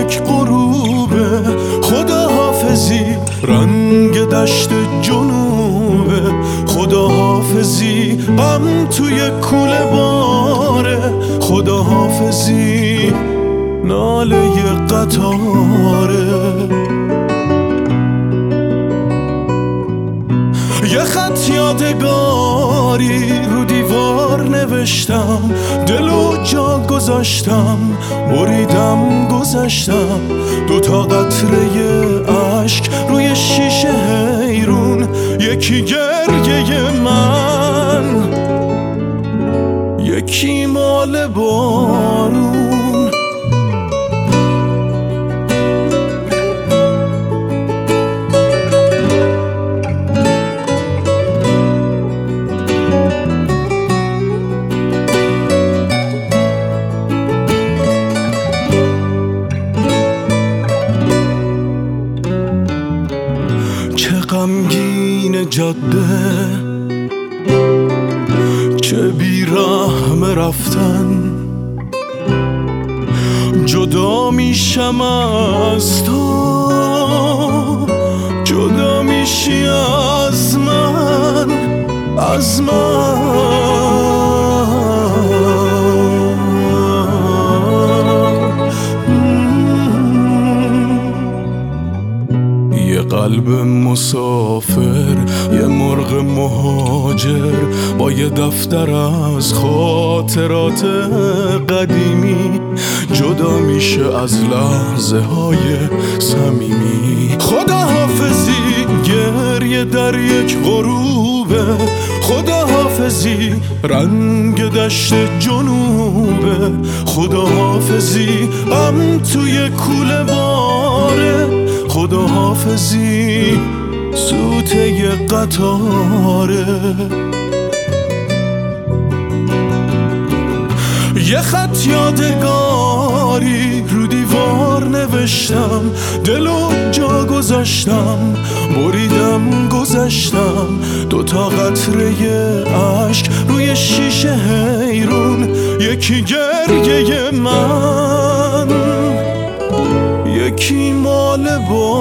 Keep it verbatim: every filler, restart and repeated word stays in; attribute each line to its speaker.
Speaker 1: یک غروبه، خداحافظی رنگ دشت جنوبه، خداحافظی غم توی کوله باره، خداحافظی ناله قطاره. یه خط یادگاری رو دیوار نوشتم، دلو جا گذاشتم، بریدم گذشتم، دوتا قطره عشق روی شیشه حیرون، یکی گریه من، یکی مال بارون. چه غمگین جاده، چه بیرحم رفتن، جدا میشم از تو، جدا میشی از من، از من. یه قلب مسافر، یه مرغ مهاجر، با یه دفتر از خاطرات قدیمی، جدا میشه از لحظه های صمیمی. خداحافظی گریه در یک غروبه، خداحافظی رنگ دشت جنوبه، خداحافظی غم توی کوله باره، خداحافظی سوته قطاره. یه خط یادگاری رو دیوار نوشتم، دلو جا گذاشتم، بریدم گذشتم، دوتا قطره عشق روی شیشه حیرون، یکی گریه من، یکی مال با